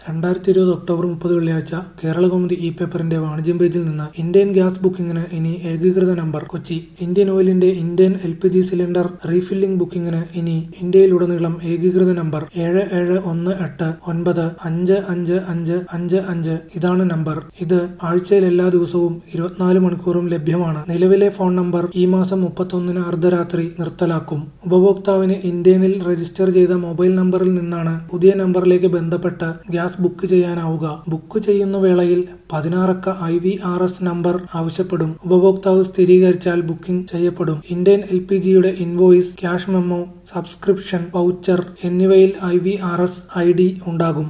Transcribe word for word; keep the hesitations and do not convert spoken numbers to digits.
രണ്ടായിരത്തി ഇരുപത് ഒക്ടോബർ മുപ്പത് വെള്ളിയാഴ്ച കേരളകൗമുദി ഇ പേപ്പറിന്റെ വാണിജ്യം പേജിൽ നിന്ന് ഇന്ത്യൻ ഗ്യാസ് ബുക്കിംഗിന് ഇനി ഏകീകൃത നമ്പർ. കൊച്ചി. ഇന്ത്യൻ ഓയിലിന്റെ Indian L P G cylinder refilling ബുക്കിംഗിന് ഇനി ഇന്ത്യയിലുടനീളം ഏകീകൃത നമ്പർ ഏഴ് ഏഴ് ഒന്ന് എട്ട് ഒൻപത് അഞ്ച് അഞ്ച് അഞ്ച് അഞ്ച് അഞ്ച്. ഇതാണ് നമ്പർ. ഇത് ആഴ്ചയിൽ എല്ലാ ദിവസവും ഇരുപത്തിനാല് മണിക്കൂറും ലഭ്യമാണ്. നിലവിലെ ഫോൺ നമ്പർ ഈ മാസം മുപ്പത്തൊന്നിന് അർദ്ധരാത്രി നിർത്തലാക്കും. ഉപഭോക്താവിന് ഇന്ത്യനിൽ രജിസ്റ്റർ ചെയ്ത മൊബൈൽ നമ്പറിൽ നിന്നാണ് പുതിയ നമ്പറിലേക്ക് ബന്ധപ്പെട്ട് ഗ്യാസ് ബുക്ക് ചെയ്യാനാവുക. ബുക്ക് ചെയ്യുന്ന വേളയിൽ പതിനാറക്ക I V R S number ആവശ്യപ്പെടും. ഉപഭോക്താവ് സ്ഥിരീകരിച്ചാൽ ബുക്കിംഗ് ചെയ്യപ്പെടും. ഇന്ത്യൻ എൽ പി ജിയുടെ invoice, cash memo, subscription, voucher എന്നിവയിൽ I V R S I D ഉണ്ടാകും.